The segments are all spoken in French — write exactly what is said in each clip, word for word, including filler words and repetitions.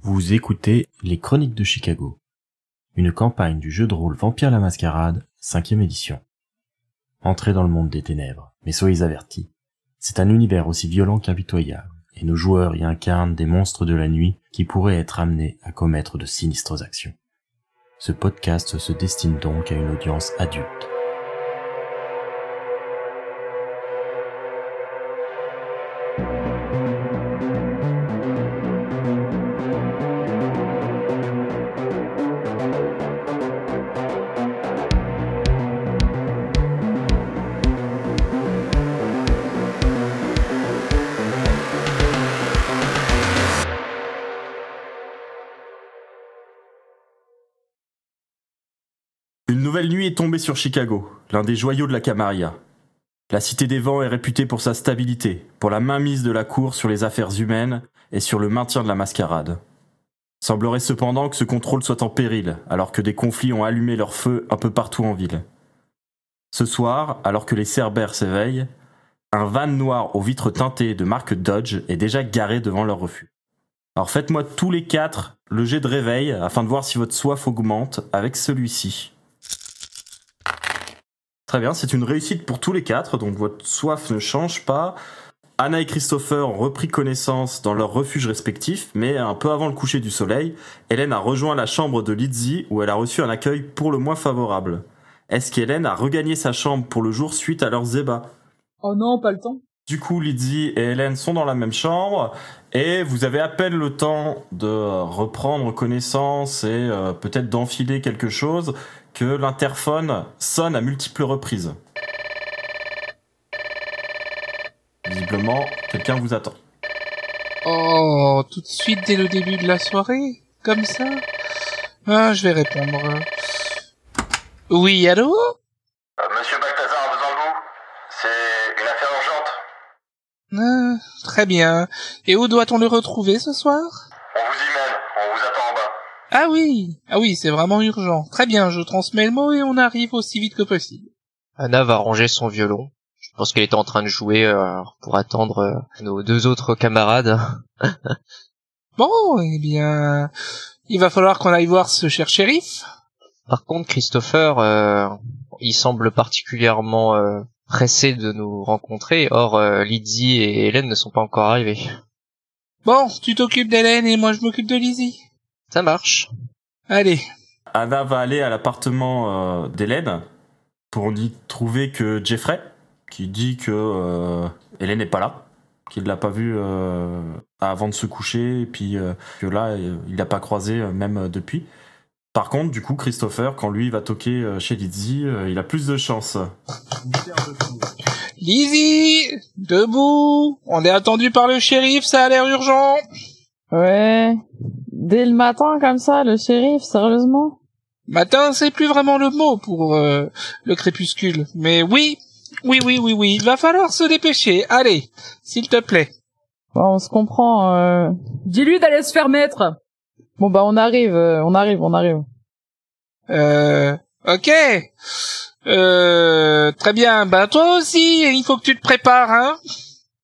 Vous écoutez Les Chroniques de Chicago, une campagne du jeu de rôle Vampire la Mascarade, cinquième édition. Entrez dans le monde des ténèbres, mais soyez avertis. C'est un univers aussi violent qu'impitoyable, et nos joueurs y incarnent des monstres de la nuit qui pourraient être amenés à commettre de sinistres actions. Ce podcast se destine donc à une audience adulte. Une nouvelle nuit est tombée sur Chicago, l'un des joyaux de la Camarilla. La Cité des Vents est réputée pour sa stabilité, pour la mainmise de la cour sur les affaires humaines et sur le maintien de la mascarade. Semblerait cependant que ce contrôle soit en péril, alors que des conflits ont allumé leur feu un peu partout en ville. Ce soir, alors que les Cerbères s'éveillent, un van noir aux vitres teintées de marque Dodge est déjà garé devant leur refuge. Alors faites-moi tous les quatre le jet de réveil afin de voir si votre soif augmente avec celui-ci. Très bien, c'est une réussite pour tous les quatre, donc votre soif ne change pas. Anna et Christopher ont repris connaissance dans leurs refuges respectifs, mais un peu avant le coucher du soleil, Hélène a rejoint la chambre de Lizzie où elle a reçu un accueil pour le moins favorable. Est-ce qu'Hélène a regagné sa chambre pour le jour suite à leurs ébats ? Oh non, pas le temps. Du coup, Lizzie et Hélène sont dans la même chambre, et vous avez à peine le temps de reprendre connaissance et euh, peut-être d'enfiler quelque chose que l'interphone sonne à multiples reprises. Visiblement, quelqu'un vous attend. Oh, tout de suite dès le début de la soirée, comme ça. Ah, je vais répondre. Oui, allô ? Euh, Monsieur Balthazar a besoin de vous. C'est une affaire urgente. Ah, très bien. Et où doit-on le retrouver ce soir ? On vous y mène, on vous attend en bas. Ah oui, ah oui, c'est vraiment urgent. Très bien, je transmets le mot et on arrive aussi vite que possible. Anna va ranger son violon. Je pense qu'elle était en train de jouer euh, pour attendre euh, nos deux autres camarades. Bon, eh bien, il va falloir qu'on aille voir ce cher shérif. Par contre, Christopher, euh, il semble particulièrement euh, pressé de nous rencontrer. Or, euh, Lizzie et Hélène ne sont pas encore arrivés. Bon, tu t'occupes d'Hélène et moi je m'occupe de Lizzie. Ça marche. Allez. Anna va aller à l'appartement euh, d'Hélène pour n'y trouver que Jeffrey, qui dit que euh, Hélène n'est pas là, qu'il l'a pas vue euh, avant de se coucher, et puis euh, que là, il l'a pas croisée euh, même euh, depuis. Par contre, du coup, Christopher, quand lui va toquer euh, chez Lizzie, euh, il a plus de chance. Lizzie, debout. On est attendu par le shérif, ça a l'air urgent. Ouais. Dès le matin, comme ça, le shérif, sérieusement ? Matin, c'est plus vraiment le mot pour euh, le crépuscule. Mais oui, oui, oui, oui, oui, il va falloir se dépêcher. Allez, s'il te plaît. Bon, on se comprend, euh... Dis-lui d'aller se faire mettre. Bon, bah, on arrive, euh, on arrive, on arrive. Euh... Ok. Euh... Très bien. Bah, toi aussi, il faut que tu te prépares, hein. Merde !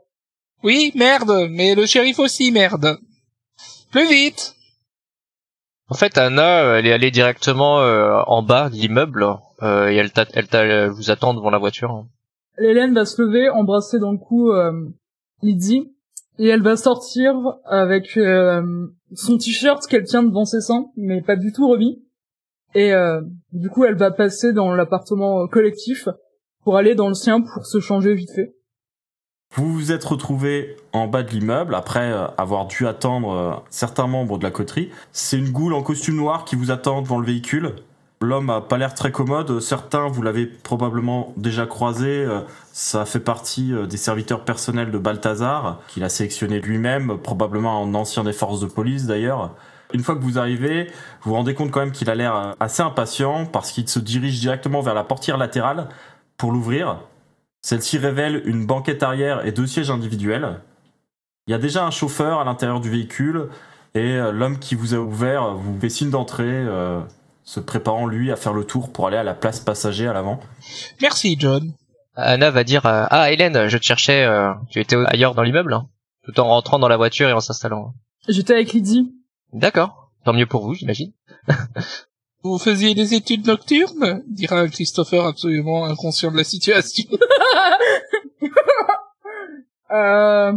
Oui, merde, mais le shérif aussi, merde. Plus vite. En fait, Anna, elle est allée directement euh, en bas de l'immeuble euh, et elle, t'a, elle, t'a, elle vous attend devant la voiture. Hélène va se lever, embrasser dans le cou euh, Lizzie, et elle va sortir avec euh, son t-shirt qu'elle tient devant ses seins, mais pas du tout remis. Et euh, du coup, elle va passer dans l'appartement collectif pour aller dans le sien pour se changer vite fait. Vous vous êtes retrouvés en bas de l'immeuble après avoir dû attendre certains membres de la coterie. C'est une goule en costume noir qui vous attend devant le véhicule. L'homme a pas l'air très commode. Certains, vous l'avez probablement déjà croisé. Ça fait partie des serviteurs personnels de Balthazar, qu'il a sélectionné lui-même, probablement un ancien des forces de police d'ailleurs. Une fois que vous arrivez, vous vous rendez compte quand même qu'il a l'air assez impatient parce qu'il se dirige directement vers la portière latérale pour l'ouvrir. Celle-ci révèle une banquette arrière et deux sièges individuels. Il y a déjà un chauffeur à l'intérieur du véhicule et l'homme qui vous a ouvert vous fait signe d'entrer, euh, se préparant lui à faire le tour pour aller à la place passager à l'avant. Merci, John. Anna va dire euh, ah Hélène, je te cherchais, euh, tu étais ailleurs dans l'immeuble, hein, tout en rentrant dans la voiture et en s'installant. J'étais avec Lizzie. D'accord. Tant mieux pour vous, j'imagine. Vous faisiez des études nocturnes, dira un Christopher absolument inconscient de la situation. euh...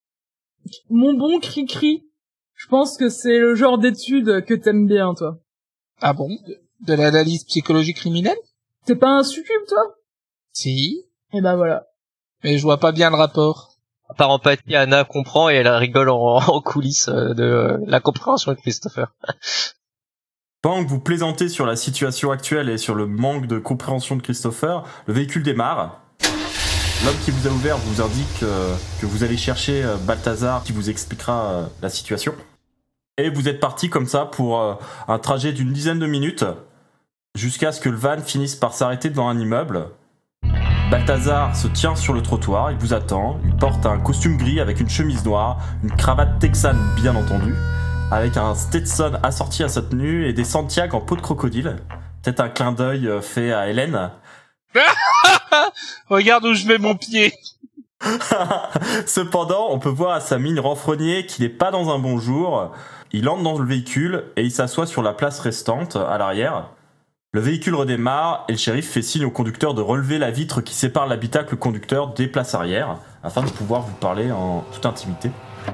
Mon bon Cri-Cri, je pense que c'est le genre d'études que t'aimes bien, toi. Ah bon? De l'analyse psychologie criminelle? T'es pas un succube, toi? Si. Et ben voilà. Mais je vois pas bien le rapport. Par empathie, Anna comprend et elle rigole en, en coulisses de euh, la compréhension de Christopher. Pendant que vous plaisantez sur la situation actuelle et sur le manque de compréhension de Christopher, le véhicule démarre. L'homme qui vous a ouvert vous indique euh, que vous allez chercher euh, Balthazar qui vous expliquera euh, la situation. Et vous êtes parti comme ça pour euh, un trajet d'une dizaine de minutes jusqu'à ce que le van finisse par s'arrêter devant un immeuble. Balthazar se tient sur le trottoir, il vous attend, il porte un costume gris avec une chemise noire, une cravate texane bien entendu, avec un Stetson assorti à sa tenue et des Santiago en peau de crocodile. Peut-être un clin d'œil fait à Hélène. Regarde où je mets mon pied. Cependant, on peut voir à sa mine renfrognée qu'il n'est pas dans un bon jour. Il entre dans le véhicule et il s'assoit sur la place restante, à l'arrière. Le véhicule redémarre et le shérif fait signe au conducteur de relever la vitre qui sépare l'habitacle conducteur des places arrière, afin de pouvoir vous parler en toute intimité.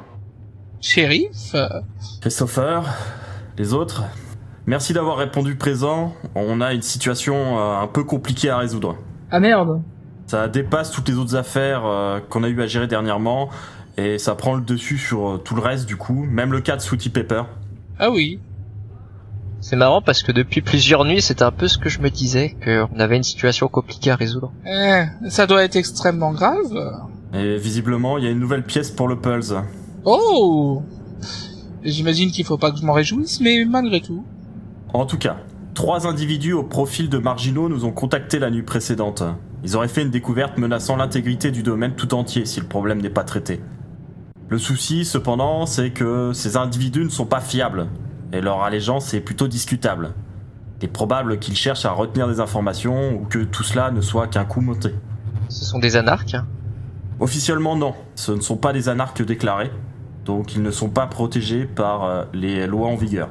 Shérif? Christopher, les autres, merci d'avoir répondu présent. On a une situation euh, un peu compliquée à résoudre. Ah merde. Ça dépasse toutes les autres affaires euh, qu'on a eu à gérer dernièrement, et ça prend le dessus sur euh, tout le reste du coup, même le cas de Sweetie Pepper. Ah oui. C'est marrant parce que depuis plusieurs nuits, c'était un peu ce que je me disais, qu'on avait une situation compliquée à résoudre. Eh, ça doit être extrêmement grave. Et visiblement, il y a une nouvelle pièce pour le Pulse. Oh! J'imagine qu'il faut pas que je m'en réjouisse, mais malgré tout. En tout cas, trois individus au profil de marginaux nous ont contactés la nuit précédente. Ils auraient fait une découverte menaçant l'intégrité du domaine tout entier si le problème n'est pas traité. Le souci, cependant, c'est que ces individus ne sont pas fiables, et leur allégeance est plutôt discutable. Il est probable qu'ils cherchent à retenir des informations ou que tout cela ne soit qu'un coup monté. Ce sont des anarques? Officiellement non, ce ne sont pas des anarques déclarés, donc ils ne sont pas protégés par euh, les lois en vigueur.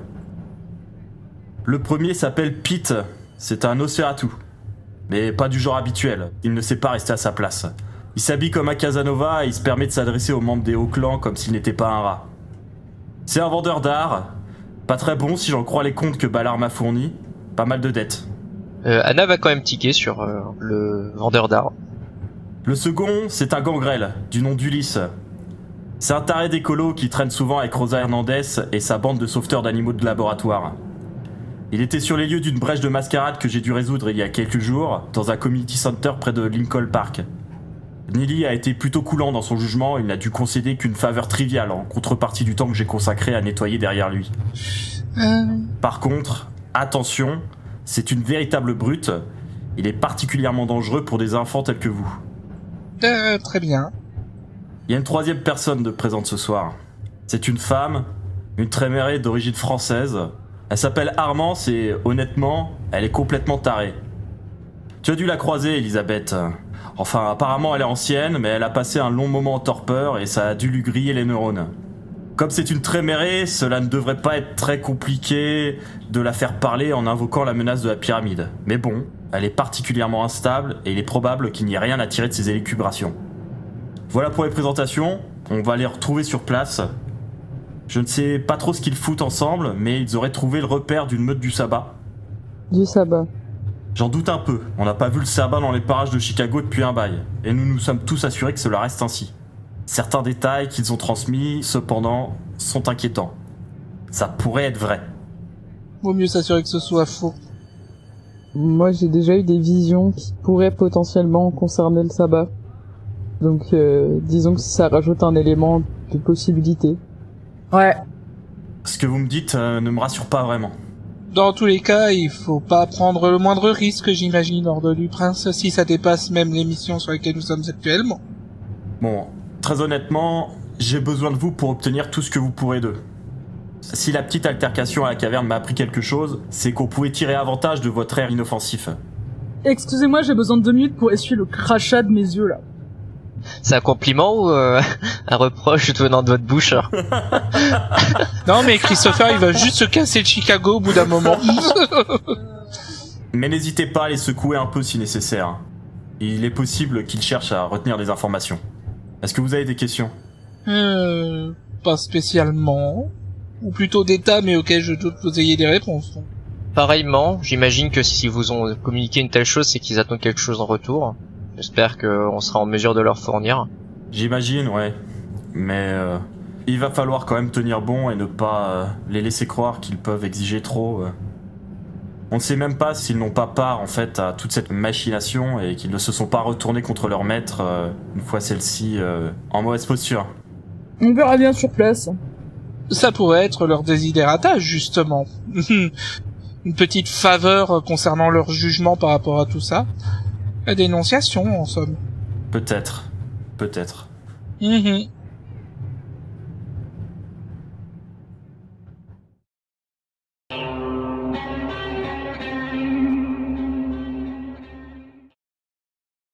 Le premier s'appelle Pete, c'est un Nosferatu, mais pas du genre habituel, il ne sait pas rester à sa place. Il s'habille comme un Casanova et il se permet de s'adresser aux membres des hauts clans comme s'il n'était pas un rat. C'est un vendeur d'art, pas très bon si j'en crois les comptes que Ballard m'a fournis, pas mal de dettes. Euh, Anna va quand même tiquer sur euh, le vendeur d'art. Le second, c'est un gangrel, du nom d'Ulysse. C'est un taré d'écolo qui traîne souvent avec Rosa Hernandez et sa bande de sauveteurs d'animaux de laboratoire. Il était sur les lieux d'une brèche de mascarade que j'ai dû résoudre il y a quelques jours, dans un community center près de Lincoln Park. Neely a été plutôt coulant dans son jugement, il n'a dû concéder qu'une faveur triviale en contrepartie du temps que j'ai consacré à nettoyer derrière lui. Euh... Par contre, attention, c'est une véritable brute, il est particulièrement dangereux pour des enfants tels que vous. Euh, très bien. Il y a une troisième personne de présente ce soir. C'est une femme, une trémérée d'origine française. Elle s'appelle Armance et, honnêtement, elle est complètement tarée. Tu as dû la croiser, Elisabeth. Enfin, apparemment elle est ancienne, mais elle a passé un long moment en torpeur et ça a dû lui griller les neurones. Comme c'est une trémérée, cela ne devrait pas être très compliqué de la faire parler en invoquant la menace de la pyramide. Mais bon, elle est particulièrement instable et il est probable qu'il n'y ait rien à tirer de ses élucubrations. Voilà pour les présentations, on va les retrouver sur place. Je ne sais pas trop ce qu'ils foutent ensemble, mais ils auraient trouvé le repère d'une meute du sabbat. Du sabbat. J'en doute un peu, on n'a pas vu le sabbat dans les parages de Chicago depuis un bail, et nous nous sommes tous assurés que cela reste ainsi. Certains détails qu'ils ont transmis, cependant, sont inquiétants. Ça pourrait être vrai. Vaut mieux s'assurer que ce soit faux. Moi, j'ai déjà eu des visions qui pourraient potentiellement concerner le sabbat. Donc, euh, disons que ça rajoute un élément de possibilité. Ouais. Ce que vous me dites euh, ne me rassure pas vraiment. Dans tous les cas, il faut pas prendre le moindre risque, j'imagine, Ordre du Prince, si ça dépasse même les missions sur lesquelles nous sommes actuellement. Bon, très honnêtement, j'ai besoin de vous pour obtenir tout ce que vous pourrez d'eux. Si la petite altercation à la caverne m'a appris quelque chose, c'est qu'on pouvait tirer avantage de votre air inoffensif. Excusez-moi, j'ai besoin de deux minutes pour essuyer le crachat de mes yeux, là. C'est un compliment ou euh, un reproche venant de votre bouche? Non, mais Christopher, il va juste se casser de Chicago au bout d'un moment. Mais n'hésitez pas à les secouer un peu si nécessaire. Il est possible qu'ils cherchent à retenir des informations. Est-ce que vous avez des questions? Euh, pas spécialement. Ou plutôt d'état, mais auquel je doute que vous ayez des réponses. Pareillement, j'imagine que si vous ont communiqué une telle chose, c'est qu'ils attendent quelque chose en retour. J'espère qu'on sera en mesure de leur fournir. J'imagine, ouais. Mais euh, il va falloir quand même tenir bon et ne pas euh, les laisser croire qu'ils peuvent exiger trop. Euh. On ne sait même pas s'ils n'ont pas part en fait à toute cette machination et qu'ils ne se sont pas retournés contre leur maître euh, une fois celle-ci euh, en mauvaise posture. On verra bien sur place. Ça pourrait être leur désidérata, justement. Une petite faveur concernant leur jugement par rapport à tout ça. La dénonciation, en somme. Peut-être. Peut-être. Mm-hmm.